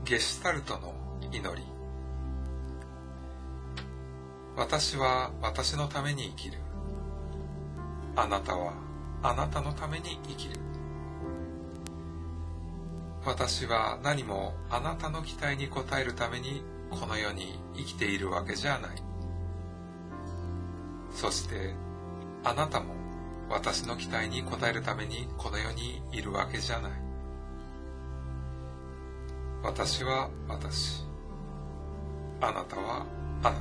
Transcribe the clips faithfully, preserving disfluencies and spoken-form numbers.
ゲシュタルトの祈り。私は私のために生きる。あなたはあなたのために生きる。私は何もあなたの期待に応えるためにこの世に生きているわけじゃない。そしてあなたも私の期待に応えるためにこの世にいるわけじゃない。私は私、あなたはあな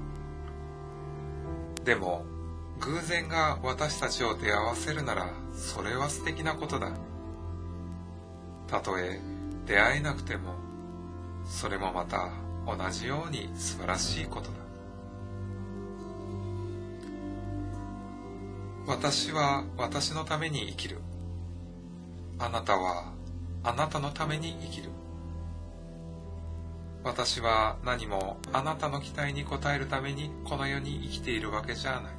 た。でも偶然が私たちを出会わせるならそれは素敵なことだ。たとえ出会えなくてもそれもまた同じように素晴らしいことだ。私は私のために生きる。あなたはあなたのために生きる。私は何もあなたの期待に応えるためにこの世に生きているわけじゃない。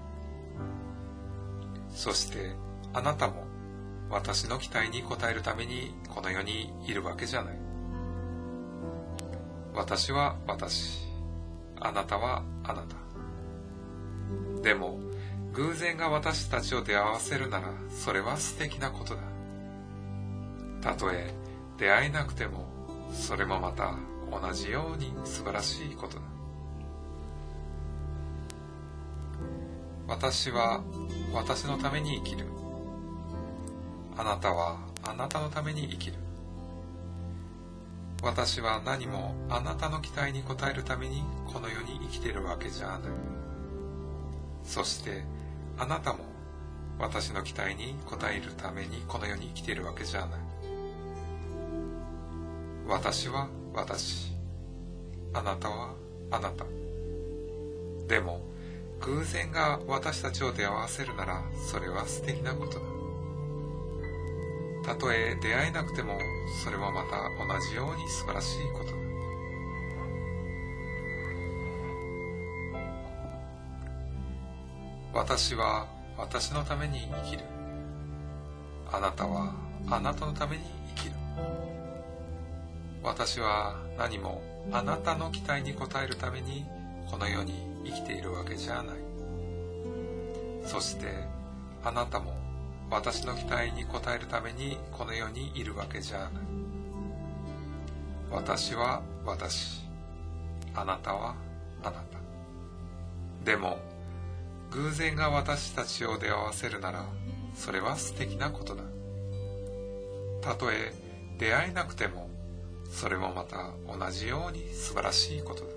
そしてあなたも私の期待に応えるためにこの世にいるわけじゃない。私は私、あなたはあなた。でも偶然が私たちを出会わせるならそれは素敵なことだ。たとえ出会えなくてもそれもまた同じように素晴らしいことだ。私は私のために生きる。あなたはあなたのために生きる。私は何もあなたの期待に応えるためにこの世に生きているわけじゃない。そしてあなたも私の期待に応えるためにこの世に生きているわけじゃない。私は私、あなたはあなた。でも偶然が私たちを出会わせるならそれは素敵なことだ。たとえ出会えなくてもそれもまた同じように素晴らしいことだ。私は私のために生きる。あなたはあなたのために生きる。私は何もあなたの期待に応えるためにこの世に生きているわけじゃない。そしてあなたも私の期待に応えるためにこの世にいるわけじゃない。私は私、あなたはあなた。でも偶然が私たちを出会わせるならそれは素敵なことだ。たとえ出会えなくてもそれもまた同じように素晴らしいことだ。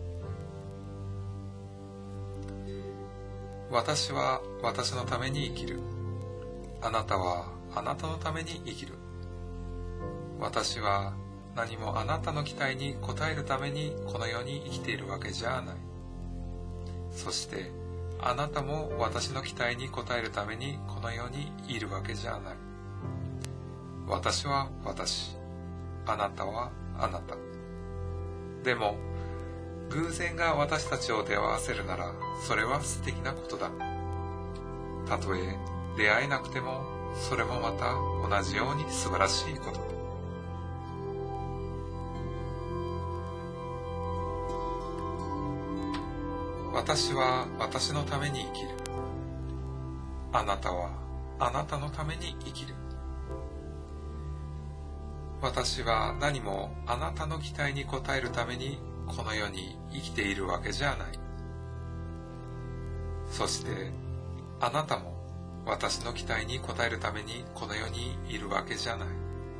私は私のために生きる。あなたはあなたのために生きる。私は何もあなたの期待に応えるためにこの世に生きているわけじゃない。そしてあなたも私の期待に応えるためにこの世にいるわけじゃない。私は私、あなたはあなた。でも偶然が私たちを出会わせるならそれは素敵なことだ。たとえ出会えなくてもそれもまた同じように素晴らしいことだ。私は私のために生きる。あなたはあなたのために生きる。私は何もあなたの期待に応えるためにこの世に生きているわけじゃない。そしてあなたも私の期待に応えるためにこの世にいるわけじゃない。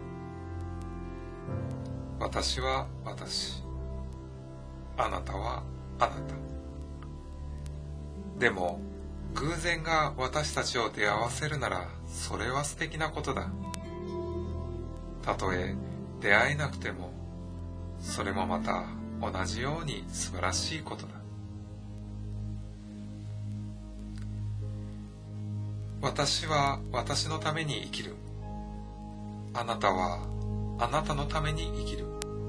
私は私、あなたはあなた。でも偶然が私たちを出会わせるならそれは素敵なことだ。たとえ出会えなくてもそれもまた同じように素晴らしいことだ。私は私のために生きる。あなたはあなたのために生きる。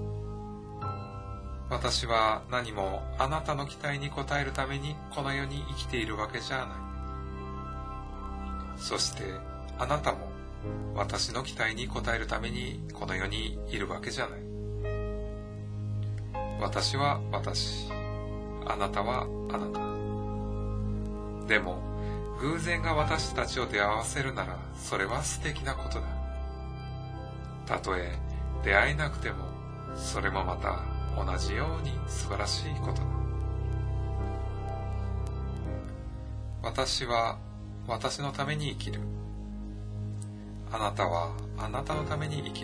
私は何もあなたの期待に応えるためにこの世に生きているわけじゃない。そしてあなたも私の期待に応えるためにこの世にいるわけじゃない。 私は私、あなたはあなた。でも、偶然が私たちを出会わせるなら、それは素敵なことだ。たとえ出会えなくても、それもまた同じように素晴らしいことだ。私は私のために生きる。あなたはあなたのために生きる。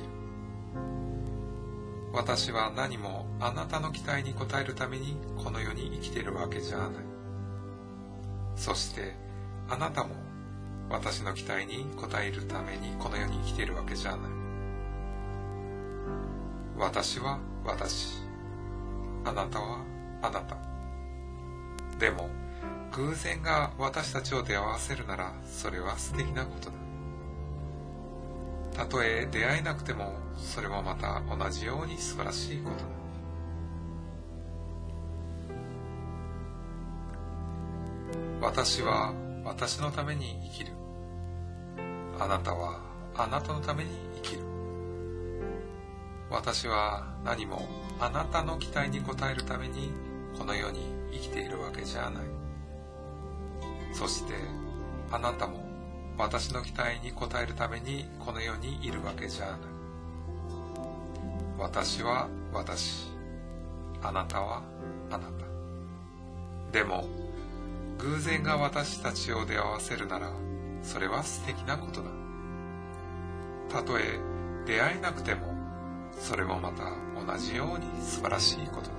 私は何もあなたの期待に応えるためにこの世に生きているわけじゃない。そしてあなたも私の期待に応えるためにこの世に生きているわけじゃない。私は私、あなたはあなた。でも偶然が私たちを出会わせるなら、それは素敵なことだ。たとえ出会えなくても、それもまた同じように素晴らしいことだ。私は私のために生きる。あなたはあなたのために生きる。私は何もあなたの期待に応えるためにこの世に生きているわけじゃない。そしてあなたも私の期待に応えるためにこの世にいるわけじゃない。私は私、あなたはあなた。でも偶然が私たちを出会わせるなら、それは素敵なことだ。たとえ出会えなくても、それもまた同じように素晴らしいことだ。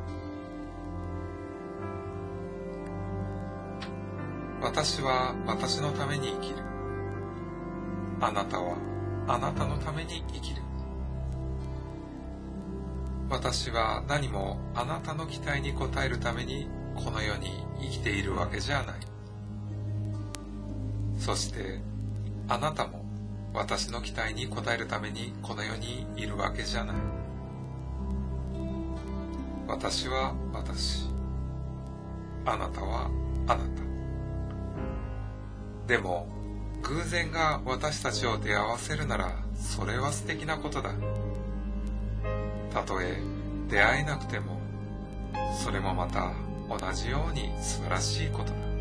私は私のために生きる。あなたはあなたのために生きる。私は何もあなたの期待に応えるためにこの世に生きているわけじゃない。そしてあなたも私の期待に応えるためにこの世にいるわけじゃない。私は私、あなたはあなた。でも偶然が私たちを出会わせるなら、それは素敵なことだ。たとえ出会えなくても、それもまた同じように素晴らしいことだ。